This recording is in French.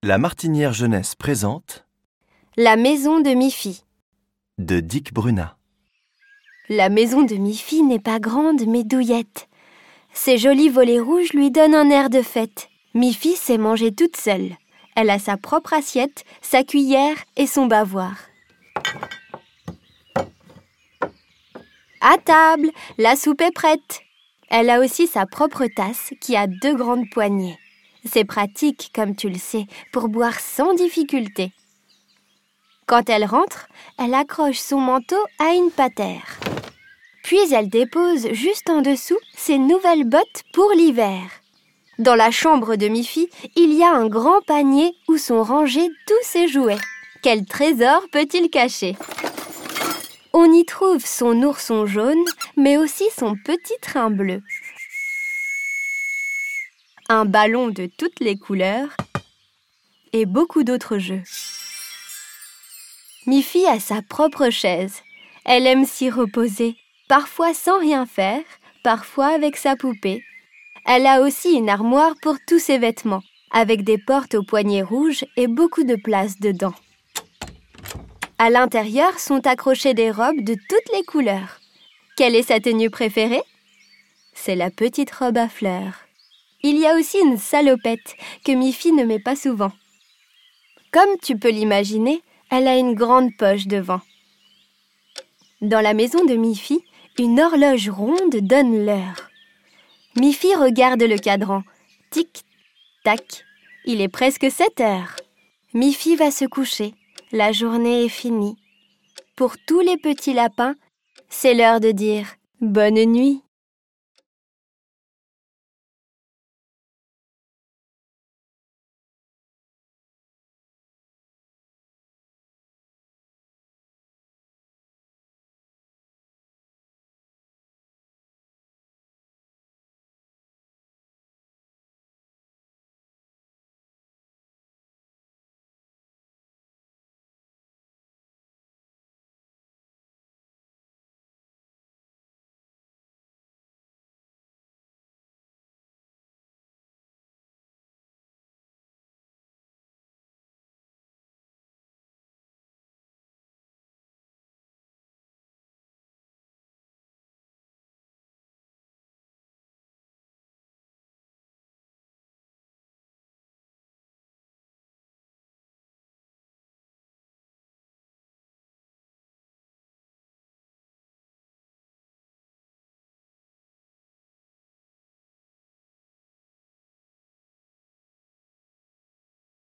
La Martinière Jeunesse présente La maison de Miffy. de Dick Bruna. La maison de Miffy n'est pas grande mais douillette. Ses jolis volets rouges lui donnent un air de fête. Miffy sait manger toute seule. Elle a sa propre assiette, sa cuillère et son bavoir. À table, la soupe est prête. Elle a aussi sa propre tasse qui a 2 grandes poignées. C'est pratique, comme tu le sais, pour boire sans difficulté. Quand elle rentre, elle accroche son manteau à une patère. Puis elle dépose juste en dessous ses nouvelles bottes pour l'hiver. Dans la chambre de Miffy, il y a un grand panier où sont rangés tous ses jouets. Quel trésor peut-il cacher ? On y trouve son ourson jaune, mais aussi son petit train bleu. Un ballon de toutes les couleurs et beaucoup d'autres jeux. Miffy a sa propre chaise. Elle aime s'y reposer, parfois sans rien faire, parfois avec sa poupée. Elle a aussi une armoire pour tous ses vêtements, avec des portes aux poignets rouges et beaucoup de place dedans. À l'intérieur sont accrochées des robes de toutes les couleurs. Quelle est sa tenue préférée ? C'est la petite robe à fleurs. Il y a aussi une salopette que Miffy ne met pas souvent. Comme tu peux l'imaginer, elle a une grande poche devant. Dans la maison de Miffy, une horloge ronde donne l'heure. Miffy regarde le cadran. Tic, tac, il est presque 7 heures. Miffy va se coucher. La journée est finie. Pour tous les petits lapins, c'est l'heure de dire bonne nuit.